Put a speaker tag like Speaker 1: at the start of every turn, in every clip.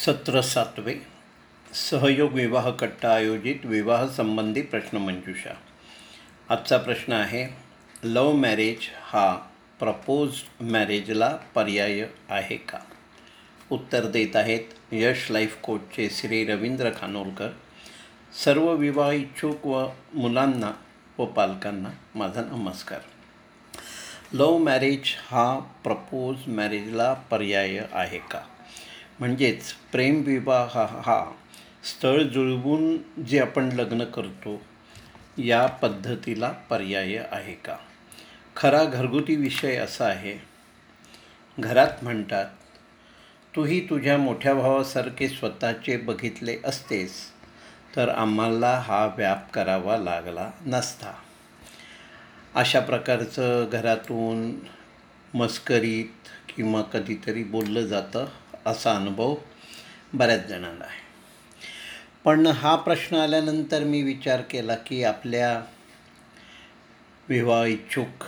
Speaker 1: सत्र 7वे सहयोग विवाह कट्टा आयोजित विवाह संबंधी प्रश्नमंजुषा. आजचा प्रश्न आहे, लव्ह मॅरेज हा प्रपोज्ड मॅरेजला पर्याय आहे का? उत्तर देत आहेत यश लाईफ कोचचे श्री रवींद्र खानोलकर. सर्व विवाह इच्छुक व मुलांना व पालकांना माझा नमस्कार. लव्ह मॅरेज हा प्रपोज मॅरेजला पर्याय आहे का? म्हणजेच प्रेमविवाह हा स्थळ जुळवून जे आपण लग्न करतो या पद्धतीला पर्याय आहे का? खरा घरगुती विषय असा आहे, घरात म्हणतात, तूही तुझ्या मोठ्या भावासारखे स्वतःचे बघितले असतेस तर आम्हाला हा व्याप करावा लागला नसता. अशा प्रकारचं घरातून मस्करीत किंवा कधीतरी बोललं जातं, असा अनुभव बऱ्याच जणांना आहे. पण हा प्रश्न आल्यानंतर मी विचार केला की आपल्या विवाह इच्छुक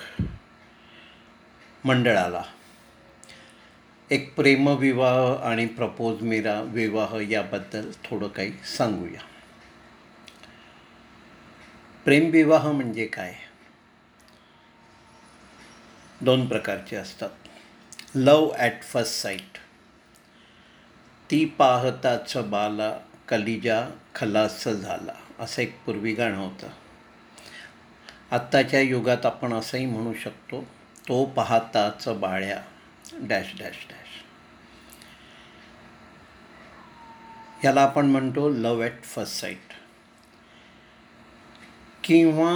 Speaker 1: मंडळाला एक प्रेमविवाह आणि प्रपोज विवाह याबद्दल थोडं काही सांगूया. प्रेमविवाह म्हणजे काय? दोन प्रकारचे असतात. लव ॲट फर्स्ट साईट, ती पाहताच बाला कलिजा खलास झाला, असं एक पूर्वी गाणं होतं. आत्ताच्या युगात आपण असंही म्हणू शकतो, तो पाहताच बाळ्या डॅश डॅश डॅश. याला आपण म्हणतो लव ॲट फर्स्ट साईट. किंवा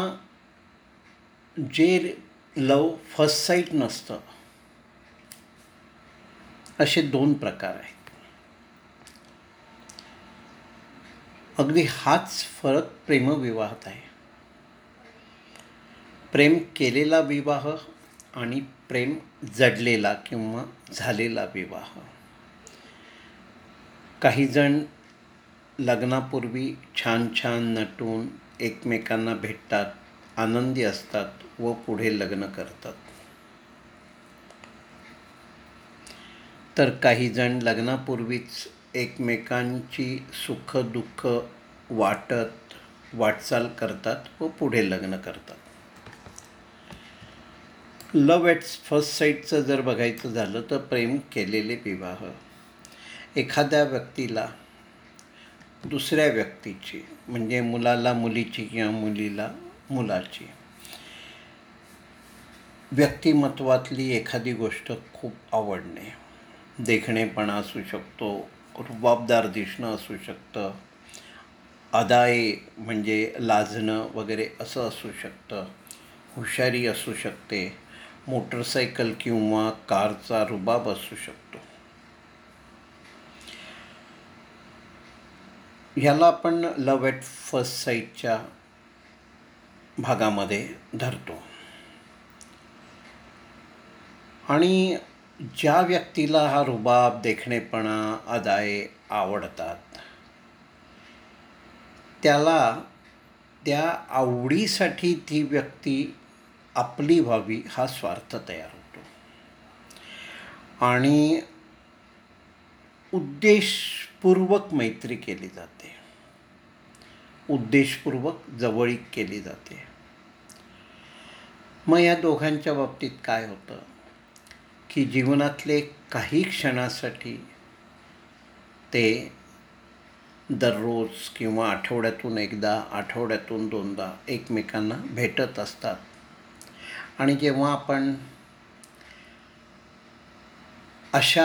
Speaker 1: जे लव फर्स्ट साईट नसतं, असे दोन प्रकार आहेत. अगदी हाच फरक प्रेमविवाहात आहे. प्रेम केलेला विवाह आणि प्रेम जडलेला किंवा झालेला विवाह. काही जण लग्नापूर्वी छान छान नटून एकमेकांना भेटतात, आनंदी असतात व पुढे लग्न करतात. तर काही जण लग्नापूर्वीच एकमेकांची सुख दुःख वाटत वाटचाल करतात व पुढे लग्न करतात. लव ॲट फर्स्ट साईटचं जर बघायचं झालं तर प्रेम केलेले विवाह एखाद्या व्यक्तीला दुसऱ्या व्यक्तीची, म्हणजे मुलाला मुलीची किंवा मुलीला मुलाची व्यक्तिमत्वातली एखादी गोष्ट खूप आवडणे, देखणेपणा असू शकतो, रुबाबदार दिसणं असू शकतं, अदाये म्हणजे लाजणं वगैरे असं असू शकतं, हुशारी असू शकते, मोटरसायकल किंवा कारचा रुबाब असू शकतो. ह्याला आपण लव ॲट फर्स्ट साईटच्या भागामध्ये धरतो. आणि ज्या व्यक्तीला हा रुबाब, देखणेपणा, अदाये आवडतात, त्याला त्या आवडीसाठी ती व्यक्ती आपली व्हावी हा स्वार्थ तयार होतो आणि उद्देशपूर्वक मैत्री केली जाते, उद्देशपूर्वक जवळीक केली जाते. मग या दोघांच्या बाबतीत काय होतं की जीवनातले काही क्षणासाठी ते दररोज किंवा आठवड्यातून एकदा, आठवड्यातून दोनदा एकमेकांना भेटत असतात. आणि जेव्हा आपण अशा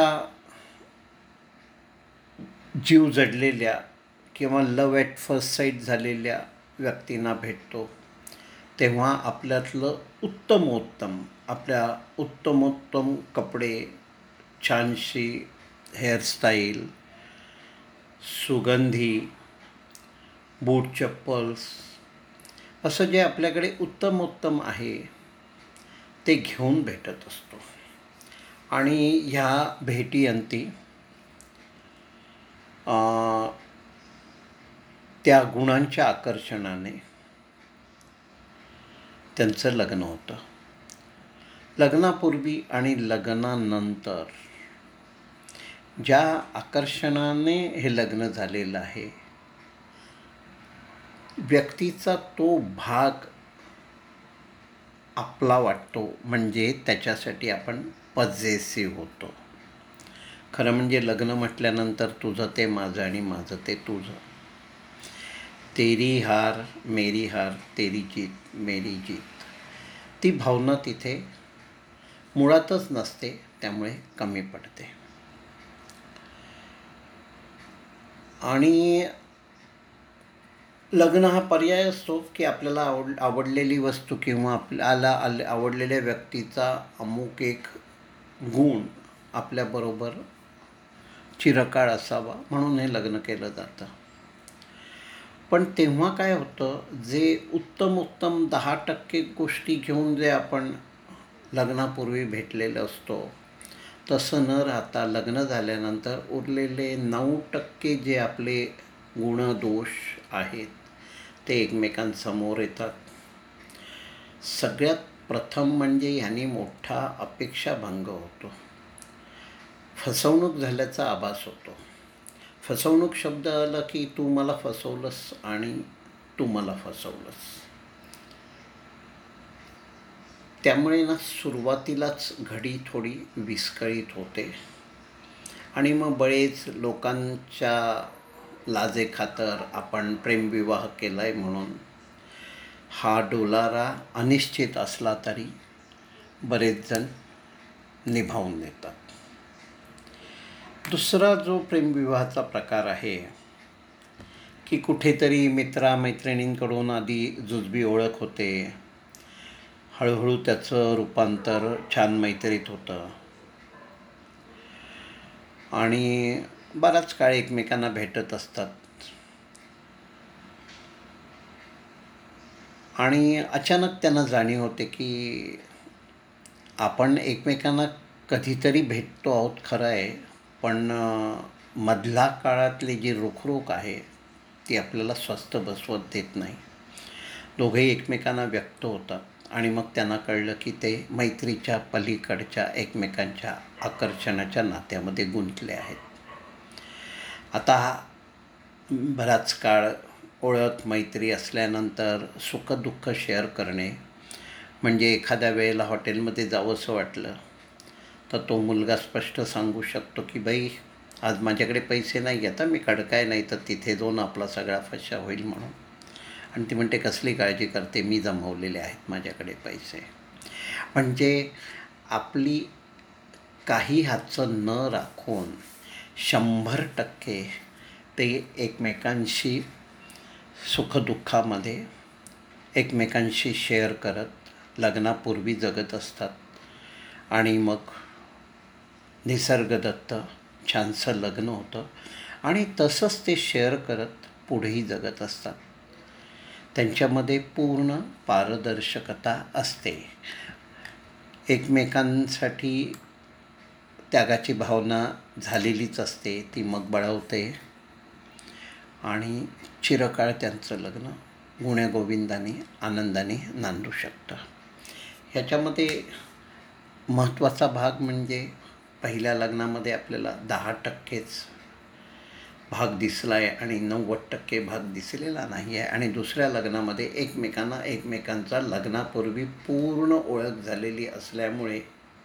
Speaker 1: जीव जडलेल्या किंवा लव ॲट फर्स्ट साईट झालेल्या व्यक्तींना भेटतो, तेव्हा आपल्यातलं उत्तमोत्तम, आपल्या उत्तमोत्तम कपडे, छानशी हेअरस्टाईल, सुगंधी, बूट चप्पल्स, असं जे आपल्याकडे उत्तमोत्तम आहे ते घेऊन भेटत असतो. आणि ह्या भेटीअंती त्या गुणांच्या आकर्षणाने त्यांचं लग्न होतं. लग्नापूर्वी आणि लग्नानंतर ज्या आकर्षणाने हे लग्न झालेलं आहे, व्यक्तीचा तो भाग आपला वाटतो, म्हणजे त्याच्यासाठी आपण पजेसिव्ह होतो. खरं म्हणजे लग्न म्हटल्यानंतर तुझं ते माझं आणि माझं ते तुझं. तेरी हार मेरी हार, तेरी जीत मेरी जीत, ती भावना तिथे मुळातच नसते, त्यामुळे कमी पडते. आणि लग्न हा पर्याय असतो की आपल्याला आवडलेली वस्तू किंवा आपल्याला आवडलेल्या व्यक्तीचा अमुक एक गुण आपल्याबरोबर चिरकाळ असावा म्हणून हे लग्न केलं जातं. पण तेव्हा काय होतं, जे उत्तम 10% गोष्टी घेऊन जे आपण लग्नापूर्वी भेटलेलं असतो, तसं न राहता लग्न झाल्यानंतर उरलेले 9% जे आपले गुणदोष आहेत ते एकमेकांसमोर येतात. सगळ्यात प्रथम म्हणजे ह्याने मोठा अपेक्षाभंग होतो, फसवणूक झाल्याचा आभास होतो. फसवणूक शब्द आला की तू मला फसवलंस आणि तू मला फसवलंस. त्यामुळे ना सुरुवातीलाच घडी थोडी विस्कळीत होते आणि मग बरेच लोकांच्या लाजेखातर आपण प्रेमविवाह केला आहे म्हणून हा डोलारा अनिश्चित असला तरी बरेच जण निभावून देतात. दुसरा जो प्रेमविवाहाचा प्रकार आहे की कुठेतरी मित्रमैत्रिणींकडून आधी जुजबी ओळख होते, हळूहळू त्याचं रूपांतर छान मैत्रीत होतं आणि बराच काळ एकमेकांना भेटत असतात आणि अचानक त्यांना जाणीव होते की आपण एकमेकांना कधीतरी भेटतो आहोत खरं आहे, पण मधल्या काळातली जी रुखरुख आहे ती आपल्याला स्वस्थ बसवत देत नाही. दोघेही एकमेकांना व्यक्त होतात आणि मग त्यांना कळलं की ते मैत्रीच्या पलीकडच्या एकमेकांच्या आकर्षणाच्या नात्यामध्ये गुंतले आहेत. आता बराच काळ ओळख मैत्री असल्यानंतर सुखदुःख शेअर करणे, म्हणजे एखाद्या वेळेला हॉटेलमध्ये जावंसं वाटलं तर तो मुलगा स्पष्ट सांगू शकतो की बाई आज माझ्याकडे पैसे नाही आता मी खडकाय, नाही तर तिथे जाऊन आपला सगळा फशा होईल म्हणून. आणि ती म्हणते कसली काळजी करते, मी जमवलेले आहेत माझ्याकडे पैसे. म्हणजे आपली काही हातचं न राखून 100% ते एकमेकांशी सुखदुःखामध्ये एकमेकांशी शेअर करत लग्नापूर्वी जगत असतात आणि मग निसर्गदत्त छानसं लग्न होतं आणि तसंच ते शेअर करत पुढेही जगत असतात. त्यांच्यामध्ये पूर्ण पारदर्शकता असते, एकमेकांसाठी त्यागाची भावना झालेलीच असते, ती मग बळावते आणि चिरकाळ त्यांचं लग्न गुण्यागोविंदाने आनंदाने नांदू शकतं. ह्याच्यामध्ये महत्त्वाचा भाग म्हणजे पहिल्या लग्नामध्ये आपल्याला 10%च भाग दिसला आहे आणि 90% भाग दिसलेला नाही आहे. आणि दुसऱ्या लग्नामध्ये एकमेकांचा लग्नापूर्वी पूर्ण ओळख झालेली असल्यामुळे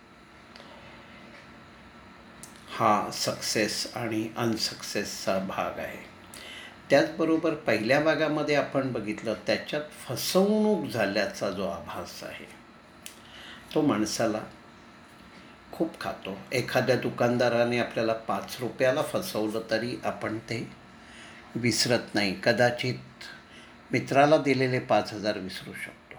Speaker 1: हा सक्सेस आणि अनसक्सेसचा भाग आहे. त्याचबरोबर पहिल्या भागामध्ये आपण बघितलं त्याच्यात फसवणूक झाल्याचा जो आभास आहे तो माणसाला खूप खातो. एखाद्या दुकानदाराने आपल्याला 5 रुपयाला फसवलं तरी आपण ते विसरत नाही. कदाचित मित्राला दिलेले 5,000 विसरू शकतो.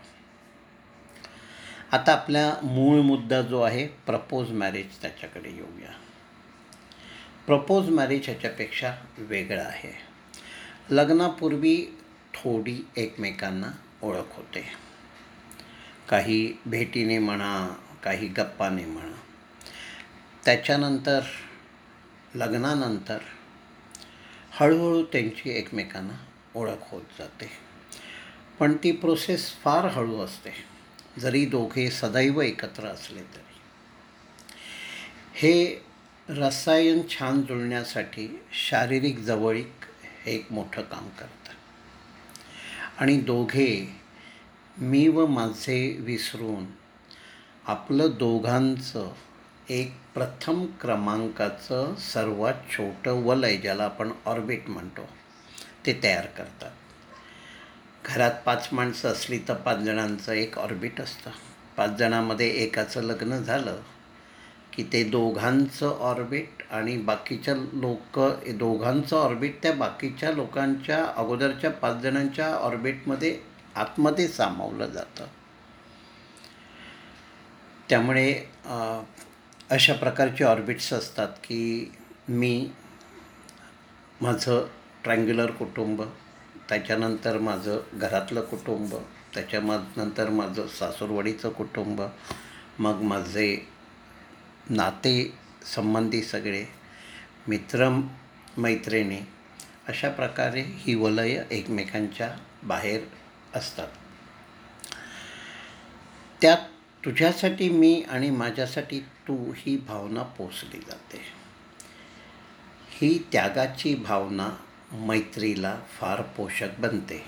Speaker 1: आता आपला मूळ मुद्दा जो आहे प्रपोज मॅरेज, त्याच्याकडे येऊया. प्रपोज मॅरेज ह्याच्यापेक्षा वेगळं आहे. लग्नापूर्वी थोडी एकमेकांना ओळख होते, काही भेटीने म्हणा, काही गप्पाने म्हणा. त्याच्यानंतर लग्नानंतर हळूहळू त्यांची एकमेकांना ओळख होत जाते, पण ती प्रोसेस फार हळू असते जरी दोघे सदैव एकत्र असले तरी. हे रसायन छान जुळण्यासाठी शारीरिक जवळीक हे एक मोठं काम करतं आणि दोघे मी व माझे विसरून आपलं दोघांचं एक प्रथम क्रमांकाचं सर्वात छोटं वलय, ज्याला आपण ऑर्बिट म्हणतो, ते तयार करतात. घरात 5 माणसं असली तर 5 जणांचं एक ऑर्बिट असतं. 5 जणांमध्ये एकाचं लग्न झालं की ते दोघांचं ऑर्बिट आणि बाकीच्या दोघांचं ऑर्बिट त्या बाकीच्या लोकांच्या अगोदरच्या 5 जणांच्या ऑर्बिटमध्ये आतमध्ये सामावलं जातं. त्यामुळे अशा प्रकारचे ऑर्बिट्स असतात की मी, माझं ट्रायंग्युलर कुटुंब, त्याच्यानंतर माझं घरातलं कुटुंब, त्याच्यानंतर माझं सासूरवाडीचं कुटुंब, मग माझे नाते संबंधी सगळे, मित्रमैत्रिणी, अशा प्रकारे ही वलय एकमेकांच्या बाहेर असतात. त्यात तुझ्यासाठी मी आणि माझ्यासाठी तू ही भावना पोचली जाते. ही त्यागाची भावना मैत्रीला फार पोषक बनते.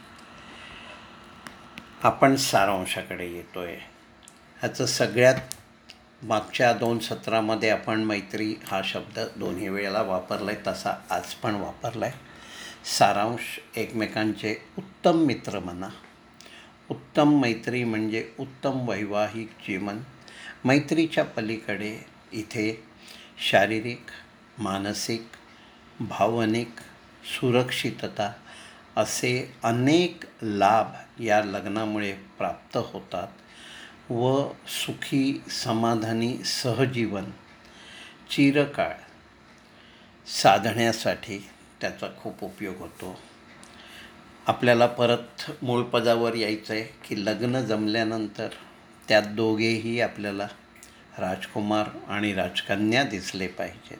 Speaker 1: आपण सारांशाकडे येतोय. ह्याचं सगळ्यात मागच्या 2 सत्रामध्ये आपण मैत्री हा शब्द दोन्ही वेळेला वापरला आहे, तसा आज पण वापरला आहे. सारांश, एकमेकांचे उत्तम मित्र म्हणा. उत्तम मैत्री म्हणजे उत्तम वैवाहिक जीवन. मैत्रीच्या पलीकडे इथे शारीरिक, मानसिक, भावनिक सुरक्षितता असे अनेक लाभ या लग्नामुळे प्राप्त होतात व सुखी समाधानी सहजीवन चिरकाळ साधण्यासाठी त्याचा खूप उपयोग होतो. आपल्याला परत मूळ पदावर यायचं आहे की लग्न जमल्यानंतर त्यात दोघेही आपल्याला राजकुमार आणि राजकन्या दिसले पाहिजेत.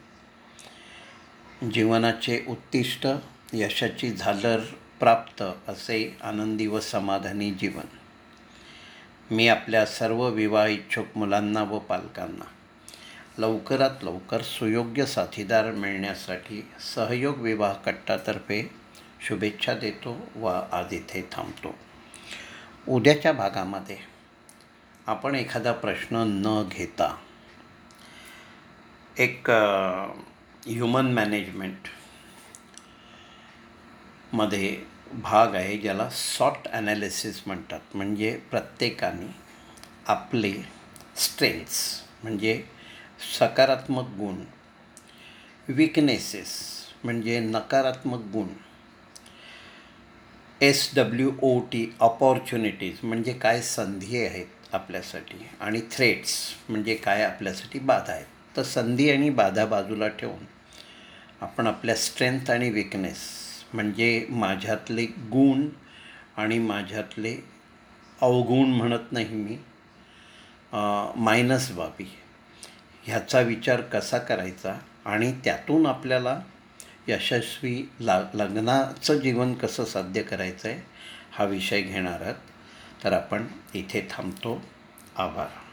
Speaker 1: जीवनाचे उद्दिष्ट, यशाची झालर प्राप्त असे आनंदी व समाधानी जीवन. मी आपल्या सर्व विवाह इच्छुक मुलांना व पालकांना लवकरात लवकर सुयोग्य साथीदार मिळण्यासाठी सहयोग विवाह कट्टातर्फे शुभेच्छा देतो व आज इथे थांबतो. उद्याच्या भागामध्ये आपण एखादा प्रश्न न घेता एक ह्युमन मॅनेजमेंट मध्ये भाग आहे ज्याला सॉट ॲनालिसिस म्हणतात. म्हणजे प्रत्येकाने आपले स्ट्रेंथ्स म्हणजे सकारात्मक गुण, विकनेसेस म्हणजे नकारात्मक गुण, SWOT ऑपॉर्च्युनिटीज म्हणजे काय संधी आहेत आपल्यासाठी, आणि थ्रेट्स म्हणजे काय आपल्यासाठी बाधा आहेत. तर संधी आणि बाधा बाजूला ठेवून आपण आपल्या स्ट्रेंथ आणि विकनेस म्हणजे माझ्यातले गुण आणि माझ्यातले अवगुण म्हणत नाही मी, मायनस बाबी, ह्याचा विचार कसा करायचा आणि त्यातून आपल्याला यशस्वी लग्नाचं जीवन कसं साध्य करायचं आहे हा विषय घेणार आहात. तर आपण इथे थांबतो. आभार.